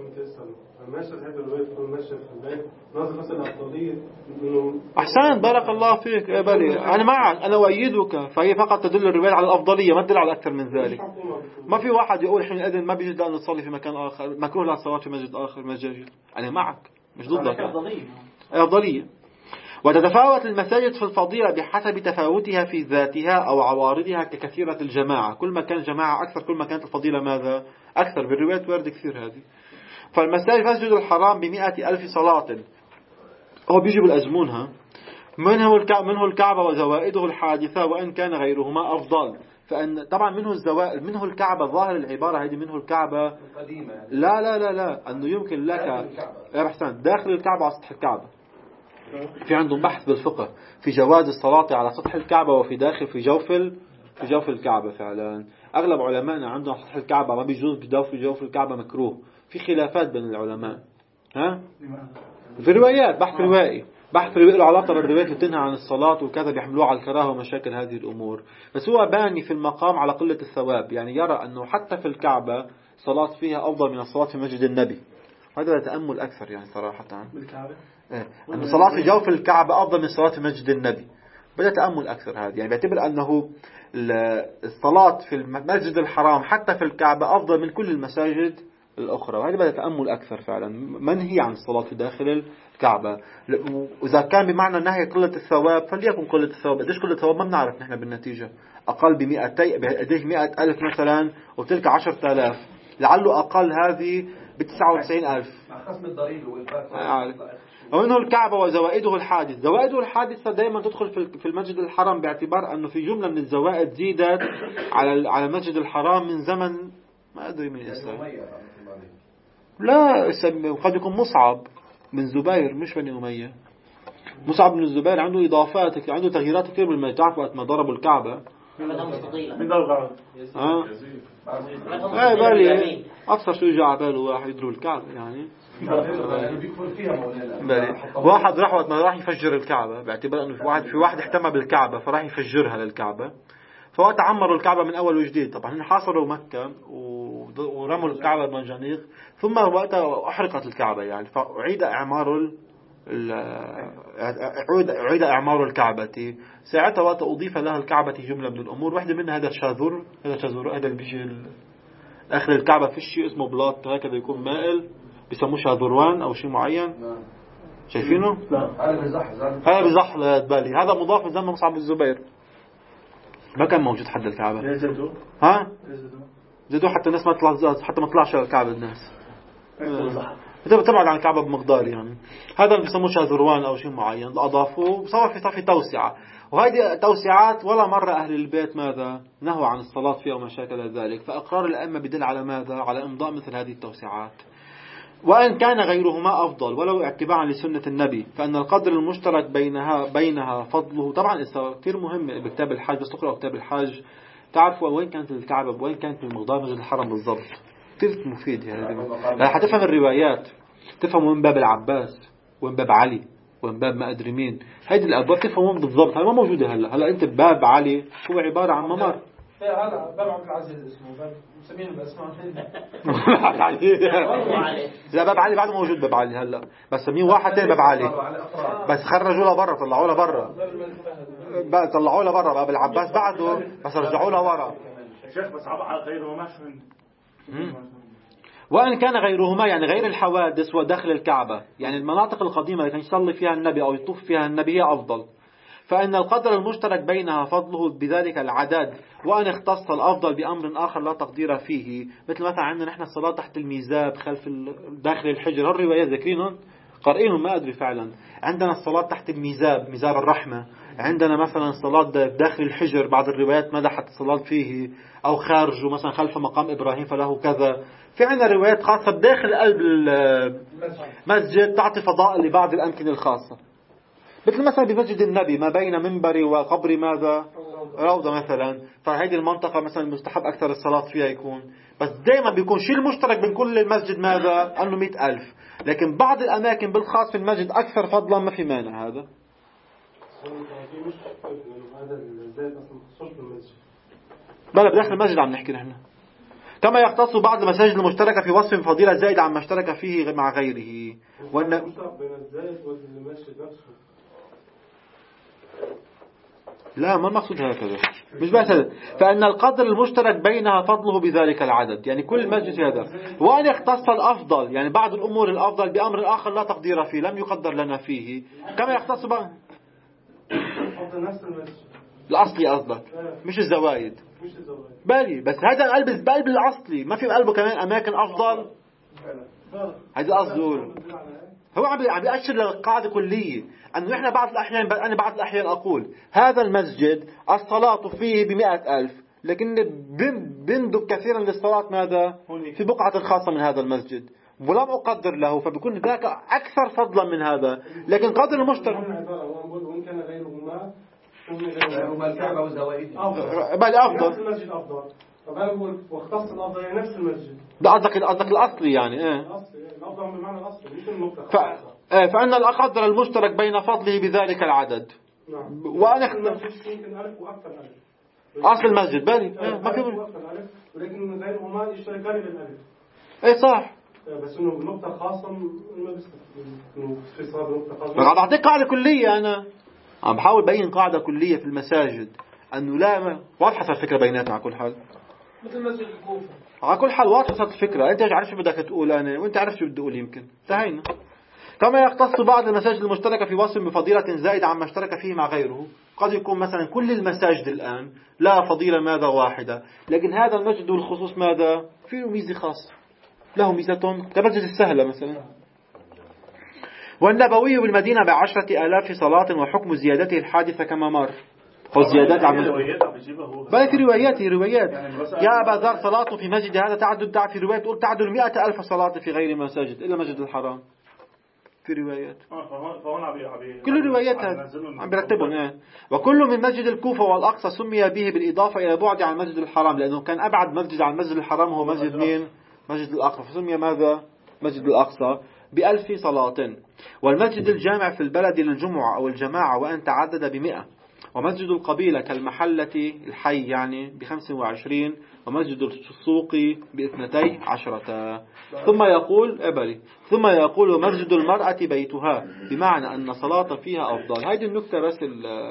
أحسن بارك الله فيك يا بلي أنا معك أنا وأيدك فهي فقط تدل الرواية على الأفضلية ما تدل على أكثر من ذلك ما في واحد يقول حينئذ ما بيجوز أن نصلي في مكان آخر مكروه لا الصلاة في مسجد آخر مسجد أنا معك مش ضدك أفضلية وتتفاوت المساجد في الفضيلة بحسب تفاوتها في ذاتها أو عوارضها ككثيرة الجماعة كل ما كان جماعة أكثر كل ما كانت الفضيلة ماذا أكثر بالروايات وارد كثير هذه فالمساجد مسجد الحرام بمئة ألف صلاة هو بيجي بالأزمونها منه منه الكعبة وزوائده الحادثة وإن كان غيرهما أفضل فأن طبعا منه الزوائد منه الكعبة ظاهر العبارة هذه منه الكعبة لا لا لا لا أنه يمكن لك يا حسن داخل الكعبة على سطح الكعبة في عندهم بحث بالفقه في جواز الصلاة على سطح الكعبة وفي داخل في جوف في جوف الكعبة فعلا أغلب علمائنا عندهم سطح الكعبة ما بيجوز في جوف الكعبة مكروه في خلافات بين العلماء ها في روايات بحث روائي بحث روائي له علاقة بالروايات اللي بتنهى عن الصلاة وكذا بيحملوه على الكراهة ومشاكل هذه الأمور بس هو باني في المقام على قلة الثواب يعني يرى أنه حتى في الكعبة صلاة فيها أفضل من الصلاة في مسجد النبي هذا تأمل أكثر يعني صراحة بالكعبة إيه. أن الصلاة في جوف الكعبة أفضل من الصلاة في مسجد النبي بدأ تأمل أكثر هذا، يعني بيعتبر أنه الصلاة في المسجد الحرام حتى في الكعبة أفضل من كل المساجد الأخرى، وهذا بدأ تأمل أكثر فعلا. منهي عن الصلاة في داخل الكعبة، وإذا كان بمعنى النهي قلة الثواب فليكن قلة الثواب. قديش قلة الثواب ما بنعرف نحن بالنتيجة، أقل بمئتي بقديش مئة ألف مثلا وتلك عشرة آلاف، لعله أقل هذه بتسعة وتسعين ألف مع خصم الضريب والإنفاق. ومنه الكعبة وزوائده الحادث. زوائده الحادثة دائما تدخل في المسجد الحرام باعتبار أنه في جملة من الزوائد زيدت على على المسجد الحرام من زمن ما أدري من إسلام. لا قد يكون مصعب من زبير مش بني أمية. مصعب بن الزبير عنده إضافات، عنده تغييرات كثير بالمسجد. تعرف وقت ما ضربوا الكعبة من ضرب اه ايه بالي اكثر شيء جاء على باله واحد يضرب الكعبة يعني. واحد راح وقت ما راح يفجر الكعبة باعتبار انه في واحد في واحد احتمى بالكعبة فراح يفجرها للكعبة، فوقت عمروا الكعبة من اول وجديد. طبعا هم حاصروا مكة ورموا الكعبة بمنجنيق، ثم وقتها احرقت الكعبة يعني، فأعيد اعمار أعيد إعمار الكعبة. ساعتها وقت أضيف لها الكعبة جملة من الأمور، واحدة منها هذا الشاذور، هذا الشاذور هذا اللي بيجي آخر الكعبة في شيء اسمه بلاط هكذا يكون مائل بيسموه شاذوروان أو شيء معين. شايفينه؟ هذا بزح هذا بزح لبالي. هذا مضاف من زمن مصعب الزبير، ما كان موجود حد الكعبة. ها؟ زدوا حتى الناس ما تطلع، حتى ما تطلعش الكعبة الناس. إذا بتبعد عن الكعبة بمقدار يعني. هذا اللي بيسموه شاذوروان أو شيء معين أضافوه، صار في في توسعة، وهذه توسعات ولا مرة أهل البيت ماذا نهوا عن الصلاة فيها وما شاكل ذلك. فأقرار الأئمة بدل على ماذا؟ على إمضاء مثل هذه التوسعات. وأن كان غيرهما أفضل ولو اتباعا لسنة النبي، فأن القدر المشترك بينها بينها فضله. طبعا كثير مهم بكتاب الحج، بس تقرأ كتاب الحج تعرفوا وين كانت الكعبة وين كانت المقدار مسجد الحرم بالضبط. كثير مفيد يعني. حتفهم الروايات، تفهم من باب العباس ومن باب علي ومن باب ما أدري مين، هذه الأبواب تفهمون بالضبط. هذا ما موجودة هلا. هلا أنت باب علي هو عبارة عن ممر. هذا باب عبد العزيز اسمه باب مسمينه بأسماء لا باب علي بعد موجود باب علي هلا، بس سميه واحد تاني باب علي، بس خرجوا له برا، طلعوا له برا، طلعوا له برا. باب العباس بعده بس رجعوا له ورا. شيخ بس عبد غيره ما شو وأن كان غيرهما يعني غير الحوادث وداخل الكعبة، يعني المناطق القديمة اللي كان يصلي فيها النبي أو يطوف فيها النبي هي أفضل. فإن القدر المشترك بينها فضله بذلك العدد، وأن اختص الأفضل بأمر آخر لا تقدير فيه. مثل مثلا عندنا نحن الصلاة تحت الميزاب خلف داخل الحجر، هالروايات ذكرينهم قارئينهم ما أدري فعلا. عندنا الصلاة تحت الميزاب ميزاب الرحمة، عندنا مثلا الصلاة داخل الحجر بعض الروايات مدحت الصلاة فيه، أو خارجه مثلا خلف مقام إبراهيم فله كذا. في عندنا روايات خاصة بداخل قلب المسجد تعطي فضاء لبعض الأمكنة الخاصة، مثل مثلا بمسجد النبي ما بين منبري وقبري ماذا روضة مثلا، فهذه المنطقة مثلا المستحب أكثر الصلاة فيها يكون. بس دائما بيكون شيء المشترك بين كل المسجد ماذا أنه مئة ألف، لكن بعض الأماكن بالخاص في المسجد أكثر فضلا ما في مانع. هذا بلا بداخل المسجد عم نحكي نحن. كما يختص بعض المساجد المشتركة في وصف فضيلة زائد عما اشترك فيه مع غيره. وأن لا ما المقصود هكذا، مش بس هذا. فأن القدر المشترك بينها فضله بذلك العدد، يعني كل مسجد هذا. وأن يختص الأفضل يعني بعض الأمور الأفضل بأمر آخر لا تقدير فيه لم يقدر لنا فيه. كما يختص بعض الأصلي قصدك مش الزوايد بالي، بس هذا قلب قلب الأصلي ما في قلبه كمان أماكن أفضل. هذا قصده هو عم بيأشر للقاعدة كلية أنه إحنا بعض الأحيان أنا بعض الأحيان أقول هذا المسجد الصلاة فيه بمئة ألف، لكن بندب كثيرا للصلاة ماذا في بقعة خاصة من هذا المسجد ولم أقدر له، فبيكون ذاك أكثر فضلا من هذا. لكن قدر المشترك وإن كان غيرهما هما الكعبة والزوائد بل أفضل. نفس المسجد أفضل. طب أنا بقول واختص الأفضل يعني نفس المسجد. ده قصدك قصدك الأصلي يعني إيه؟ الأصلي الأفضل بمعنى الأصلي مش النقطة. ف... إيه فأن القدر المشترك بين فضله بذلك العدد. نعم. وأنا المسجد يمكن ألف وأكثر ألف. أصل المسجد بالي إيه ما في ألف، ولكن غيرهما يشتركان بالألف. إيه صح. بس إنه نقطة خاصة ما بس إنه في صار نقطة خاصة. أنا بعطيك قاعدة كلية أنا. عم بحاول بين قاعدة كلية في المساجد أنه لا واضحة الفكرة بيناتنا على كل حال. مثل مسجد الكوفة على كل حال واضحة الفكرة. أنت عارف شو بدك تقول أنا وأنت عارف شو بدي أقول يمكن انتهينا. كما يختص بعض المساجد المشتركة في وصف بفضيلة زائدة عما اشترك فيه مع غيره. قد يكون مثلا كل المساجد الآن لا فضيلة ماذا واحدة، لكن هذا المسجد بالخصوص ماذا فيه ميزة خاصة، له ميزة كمسجد السهلة مثلا. والنبوي بالمدينة بعشرة آلاف صلاة وحكم زيادته الحادثة كما مر. هو زيادات عم بل في روايات روايات يا أبا ذر صلاة في مسجد هذا تعدد في روايات تقول تعدل مئة ألف صلاة في غير مساجد إلا مسجد الحرام. في روايات كل الروايات عم برتبهم ايه. وكل من مسجد الكوفة والأقصى سمي به بالإضافة إلى بعد عن المسجد الحرام، لأنه كان أبعد مسجد عن المسجد الحرام هو مسجد مين؟ مسجد الأقصى، فسمي ماذا؟ مسجد الأقصى بألف صلاة. والمسجد الجامع في البلد للجمعة أو الجماعة وأن تعدد بمئة. ومسجد القبيلة كالمحلة الحي يعني بخمس وعشرين. ومسجد السوق باثنتي عشرة. ثم يقول إبري ثم يقول ومسجد المرأة بيتها، بمعنى أن صلاة فيها أفضل. هذه النكتة بس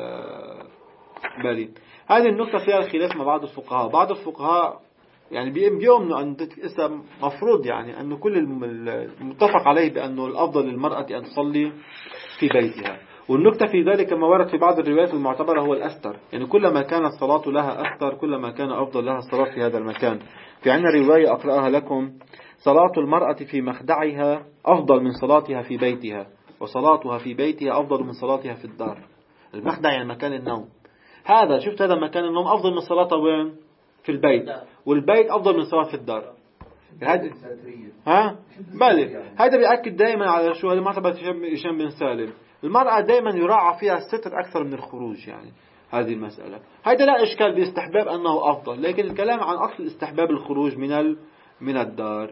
بالي هذه النكتة فيها الخلاف مع بعض الفقهاء. بعض الفقهاء يعني بيؤمنوا أن اسم مفروض يعني أنه كل المتفق عليه بأنه الأفضل للمرأة أن تصلي في بيتها. والنكتة في ذلك ما ورد في بعض الروايات المعتبرة هو الأستر، يعني كلما كانت الصلاة لها أستر كلما كان أفضل لها الصلاة في هذا المكان. في عندنا رواية أقرأها لكم: صلاة المرأة في مخدعها أفضل من صلاتها في بيتها، وصلاتها في بيتها أفضل من صلاتها في الدار. المخدع يعني مكان النوم. هذا شفت هذا مكان النوم أفضل من صلاة وين؟ في البيت. والبيت أفضل من صلاة في الدار. هذا ها بالي هذا بيأكد دائما على شو هذا معتبر هشام بن سالم. المرأة دائما يراعى فيها الستر أكثر من الخروج، يعني هذه المسألة. هذا لا إشكال باستحباب أنه أفضل، لكن الكلام عن أصل استحباب الخروج من من الدار.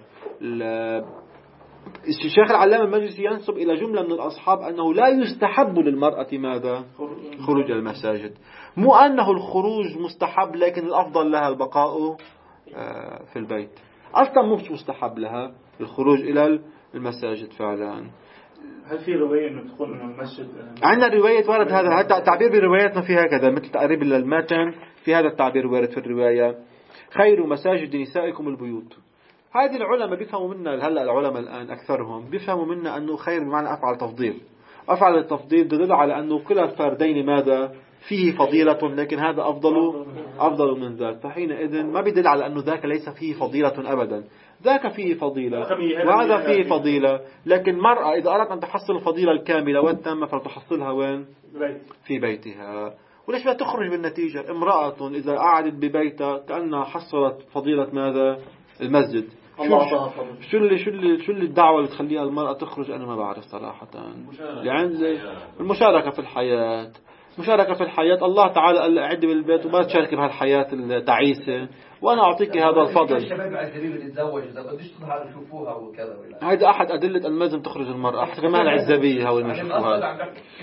الشيخ العلامة المجلسي ينسب إلى جملة من الأصحاب أنه لا يستحب للمرأة ماذا؟ خروج المساجد. مو أنه الخروج مستحب، لكن الأفضل لها البقاء في البيت. أصلا مش مستحب لها الخروج إلى المساجد فعلا. هل في رواية إنه تقول إنه المسجد؟ عندنا رواية ورد هذا، هذا التعبير برواياتنا في هكذا مثل تقريب للماتن في هذا التعبير وارد في الرواية: خير مساجد نسائكم البيوت. هذه العلماء بيفهموا منا هلا العلماء الآن أكثرهم بيفهموا منا أنه خير بمعنى أفعل تفضيل. أفعل التفضيل تدل على أنه كلا الفردين ماذا فيه فضيلة، لكن هذا أفضل أفضل من ذاك. فحينئذ ما بيدل على أنه ذاك ليس فيه فضيلة أبدا. ذاك فيه فضيلة وهذا فيه فضيلة، لكن مرأة إذا أردت أن تحصل الفضيلة الكاملة والتامة فتحصلها وين؟ في بيتها. وليش لا تخرج بالنتيجة؟ امرأة إذا قعدت ببيتها كأنها حصلت فضيلة ماذا؟ المسجد. شو شو اللي شو اللي شو اللي الدعوة اللي تخليها المرأة تخرج؟ أنا ما بعرف صراحة. يعني المشاركة في الحياة، مشاركة في الحياة. الله تعالى قال أعد بالبيت وما تشاركي بهالحياة التعيسة، وأنا أعطيك هذا الفضل. الشباب العزبيين اللي يتزوج إذا بديش تظهر يشوفوها وكذا. هذا أحد أدلة أن لازم تخرج المرأة. حتى كمان العزبية هو اللي يشوفوها.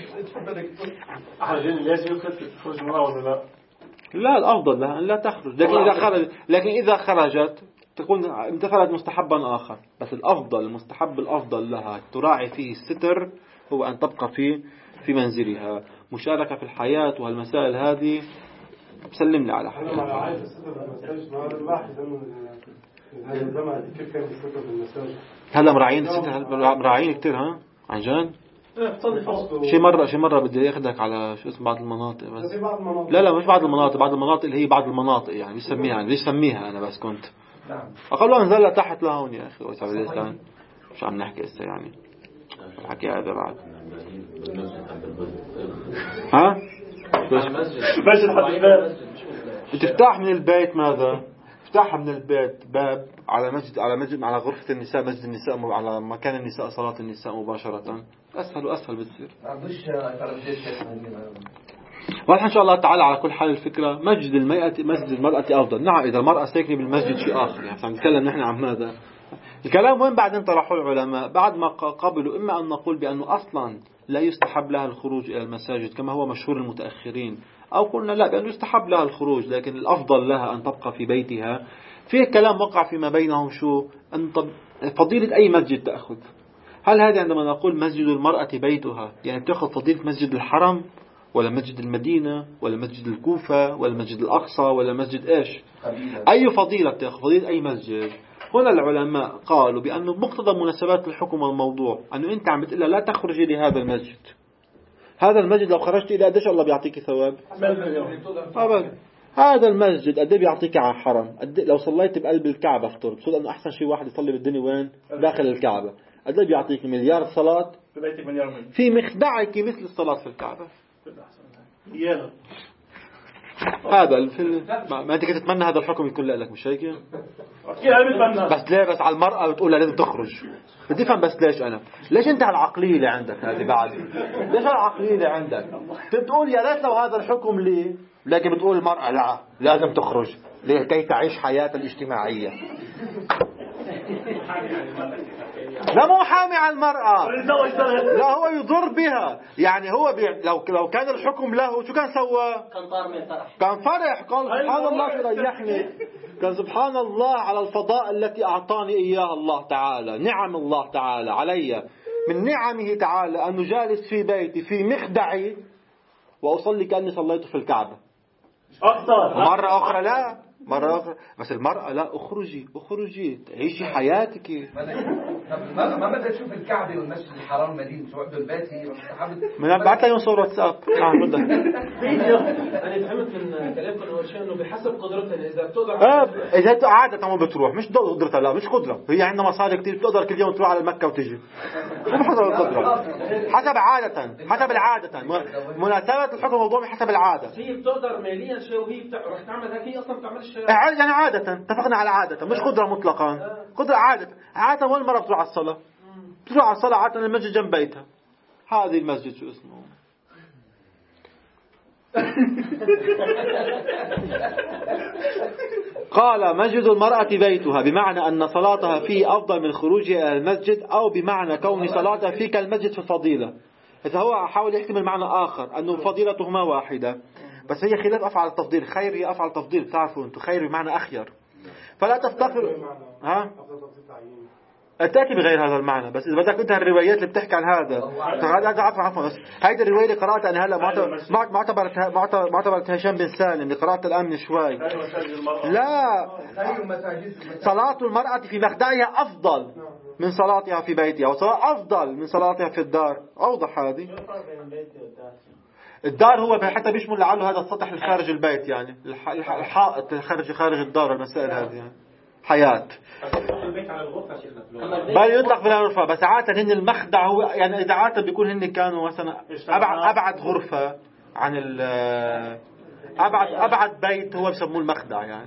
أحد لازم تخرج المرأة ولا لا؟ لا، الأفضل لها أن لا تخرج، لكن إذا خرج لكن إذا خرجت تكون امتثلت مستحبا آخر. بس الأفضل المستحب الأفضل لها تراعي فيه الستر هو أن تبقى في في منزلها. مشاركة في الحياة وهالمسائل هذه سلمني على حاجة. أنا عايز الستر بالمساجد. ما هذا الواحد من هذا الزمن كيف كان الستر بالمساجد. هلا مراعين الستر، مراعين كتير. ها عن جد. شي مرة شي مرة بدي أخذك على شو اسم بعض المناطق بس. لا لا مش بعض المناطق، بعض المناطق اللي هي بعض المناطق يعني بيسميها ليش سميها أنا بس كنت أقول انزل تحت لهون يا أخي وسع بالإسلام. مش عم نحكي إسا يعني الحكي هذا بعد. ها مسجد حد الباب. تفتح من البيت ماذا؟ تفتحها من البيت باب على مسجد على مسجد على غرفة النساء، مسجد النساء على مكان النساء، صلاة النساء مباشرة. أسهل وأسهل بتصير. والحين إن شاء الله تعالى على كل حال الفكرة مسجد المرأة مسجد المرأة أفضل. نعم إذا المرأة ساكنة بالمسجد شيء آخر، يعني نتكلم نحن عن ماذا؟ الكلام وين بعدين طرحوا العلماء بعد ما قبلوا إما أن نقول بأنه أصلا لا يستحب لها الخروج إلى المساجد كما هو مشهور المتأخرين، أو قلنا لا بأنه يستحب لها الخروج لكن الأفضل لها أن تبقى في بيتها. فيه كلام وقع فيما بينهم شو أن فضيلة أي مسجد تأخذ. هل هذا عندما نقول مسجد المرأة بيتها يعني تأخذ فضيلة مسجد الحرم، ولا مسجد المدينة ولا مسجد الكوفة ولا مسجد الأقصى ولا مسجد إيش؟ أي فضيلة تأخذ فضيلة أي مسجد. هنا العلماء قالوا بأنه مقتضى مناسبات الحكم والموضوع أنه أنت عم بتقول لا تخرجي لهذا المسجد. هذا المسجد لو خرجت إلى قديش الله بيعطيك ثواب؟ أبدا. هذا المسجد قد بيعطيك على حرم. لو صليت بقلب الكعبة افترض بصير أنه أحسن شيء واحد يصلي بالدنيا وين؟ داخل الكعبة. قد بيعطيك مليار صلاة في مخدعك مثل الصلاة في الكعبة. هذا الفيلم ما, ما انت كنت تتمنى هذا الحكم يكون لك مش هيك؟ بس ليه بس على المرأة بتقول لها لازم تخرج. بدي افهم بس ليش انا ليش انت هالعقلية اللي عندك هذه بعد ليش هالعقلية اللي عندك بتقول يا ريت لو هذا الحكم لي لكن بتقول المرأة لا لازم تخرج لكي تعيش حياتها الاجتماعية. لا مو حامي على المرأة لا هو يضر بها يعني هو بي... لو لو كان الحكم له شو كان سوى؟ كان طار من فرح كان فرح قال سبحان الله يريحني كان سبحان الله على الفضاء التي أعطاني إياها الله تعالى نعم الله تعالى علي من نعمه تعالى أنه جالس في بيتي في مخدعي وأصلي كأني صليت في الكعبة. مرة أخرى لا مرة أخرى بس المرأة لا أخرجي أخرجي تعيشي حياتك. ما ما بدها تشوف الكعبة والمسجد الحرام المدينة شو عبد البيت هي من بعت لي صورة واتساب. أنا فهمت من كلامكم أول شيء إنه بحسب قدرتها إذا بتقدر آه إذا عادة ما بتروح مش قدرتها لا مش قدرة هي عندها مصاري كتير بتقدر كل يوم تروح على مكة وتجي مو بحسب القدرة حسب عادة حسب العادة مناسبة الحكم موضوع بحسب العادة. هي بتقدر ماليا شيء وهي بتروح تعمل هيك هي أصلا بتعملش يعني عادة اتفقنا على عادة مش قدرة مطلقا قدرة عادة عادة وين مرة بتروح على الصلاة بتروح على الصلاة عادة المسجد جنب بيتها. هذه المسجد شو اسمه قال مسجد المرأة بيتها بمعنى أن صلاتها فيه أفضل من خروجها إلى المسجد أو بمعنى كون صلاتها فيه كالمسجد في الفضيلة. إذا هو حاول يحتمل معنى آخر أنه فضيلتهما واحدة بس هي خلاف أفعل التفضيل. خير هي أفعل التفضيل بتعرفوا أنتم خير بمعنى أخير فلا تفتقر ها أتأتي بغير هذا المعنى بس إذا بدك أنت الروايات اللي بتحكي عن هذا هذا عفوا عفوا بس هيدي الرواية اللي قرأتها أنا هلا ما اعتبرتها ما اعتبرت هشام بن سالم اللي قرأتها الآن من شوي. لا صلاة المرأة في مخدعها أفضل من صلاتها في بيتها وصلاة أفضل من صلاتها في الدار. أوضح هذه الدار هو حتى بيشمل لعله هذا السطح الخارج البيت يعني الحائط خارج خارج الدار المسائل هذه يعني حياة بل يطلق في الغرفة بس عادة هن المخدع هو يعني إذا عادة بيكون هن كانوا مثلا أبعد أبعد غرفة عن ال أبعد أبعد بيت هو بسموه المخدع يعني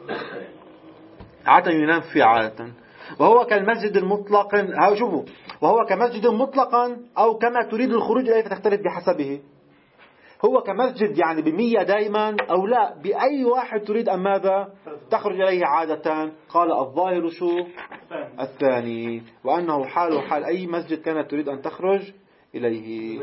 عادة ينام فيه عادة. وهو كالمسجد المطلق ها شوفوا وهو كمسجد مطلقا أو كما تريد الخروج إليه فتختلف بحسبه. هو كمسجد يعني بمية دائما أو لا بأي واحد تريد أن ماذا تخرج إليه عادة. قال الظاهر شو الثاني وأنه حال حال أي مسجد كانت تريد أن تخرج إليه.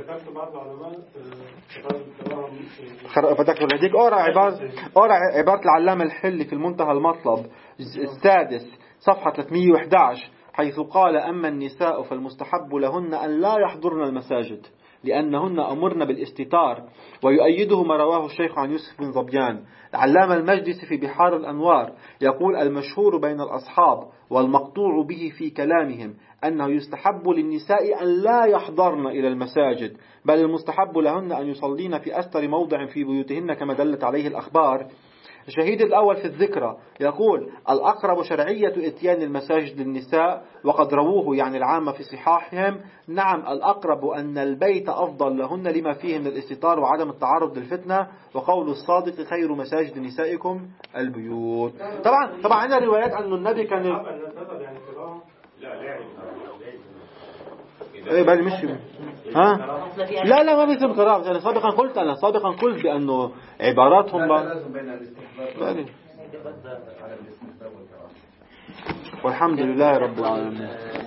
فتذكر هذيك أورا عبارة أورا عبارة العلامة الحلي في المنتهى المطلب السادس صفحة ثلاثمئة وأحد عشر حيث قال أما النساء فالمستحب لهن أن لا يحضرن المساجد لأنهن أمرن بالاستتار. ويؤيده ما رواه الشيخ عن يوسف بن ظبيان. العلامة المجلسي في بحار الأنوار يقول المشهور بين الأصحاب والمقطوع به في كلامهم أنه يستحب للنساء أن لا يحضرن إلى المساجد بل المستحب لهن أن يصلين في أستر موضع في بيوتهن كما دلت عليه الأخبار. الشهيد الأول في الذكرى يقول الأقرب شرعية إتيان المساجد للنساء وقد رووه يعني العامة في صحاحهم. نعم الأقرب أن البيت أفضل لهن لما فيه من الاستتار وعدم التعرض للفتنة وقول الصادق خير مساجد نسائكم البيوت. طبعا طبعا عندنا روايات أن النبي كان ايه بل مش ها لا لا ما بيتم قراءة. أنا سابقا قلت أنا سابقا قلت بأنه عباراتهم والحمد لله رب العالمين.